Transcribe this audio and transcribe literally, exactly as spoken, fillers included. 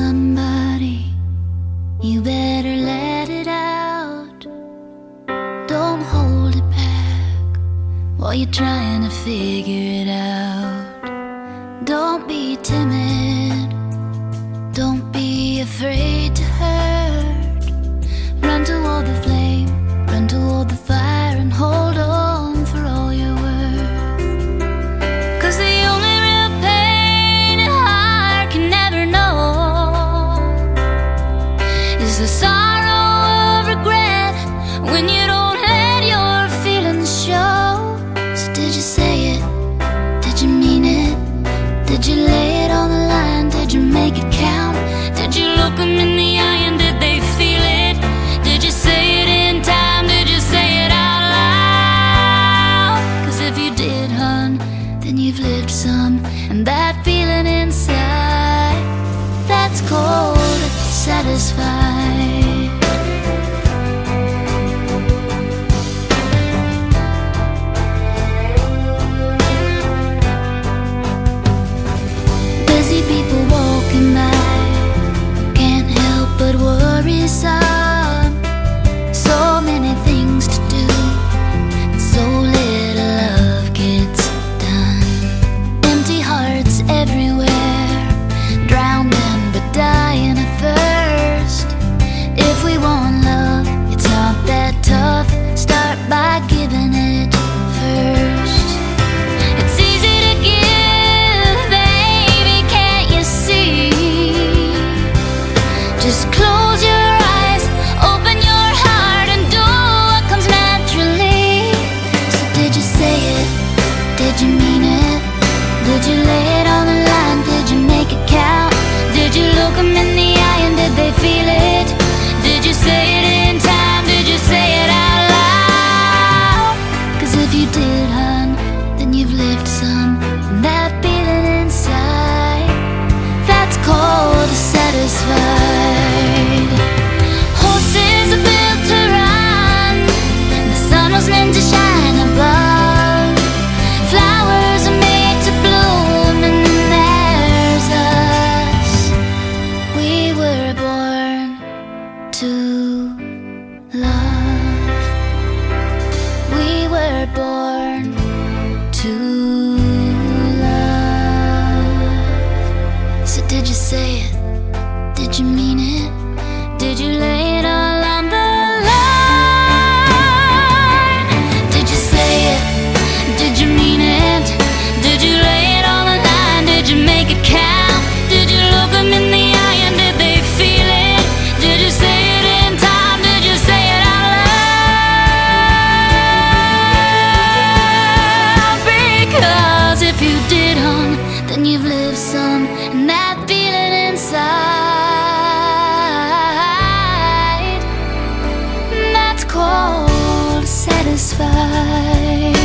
somebody, you better let it out. Don't hold it back while you're trying to figure it out. Don't be timid, don't be afraid to hurt. Run toward the flame, run toward the fire, and hold on for all you're worth. 'Cause the only real pain a heart can never know is the sorrow of regret when you don't let your feelings show. So did you say it? Did you mean it? Did you lay it on the line? Did you make it count? Did you look them in the eye and did they feel it? Did you say it in time? Did you say it out loud? 'Cause if you did, hun, then you've lived some. And that feeling inside, that's cold, satisfied. Busy people walking by, can't help but worry some. So many things to do, and so little love gets done. Empty hearts everywhere, drowning but dying of thirst. If we want love, it's not that tough. Start by giving it first. It's easy to give, baby, can't you see? Just close your eyes, open your heart, and do what comes naturally. So did you say it? Did you mean it? Did you lay it on the line? Did you make it count? Did you look them in the eye and did they feel it? Did you say it in time? Did you say it out loud? 'Cause if you did, hun, then you've lived some. And that feeling inside, that's called satisfied. Horses are built to run, the sun was meant to shine above. Flowers are made to bloom, and there's us. We were born to love. We were born to love. So did you say it? Did you mean it? Did you lay it all on the line? Did you say it? Did you mean it? Did you lay it on the line? Did you make it count? Did you look them in the eye and did they feel it? Did you say it in time? Did you say it out loud? Because if you did, hon, then you've lived some. And that feeling inside, that's called satisfied.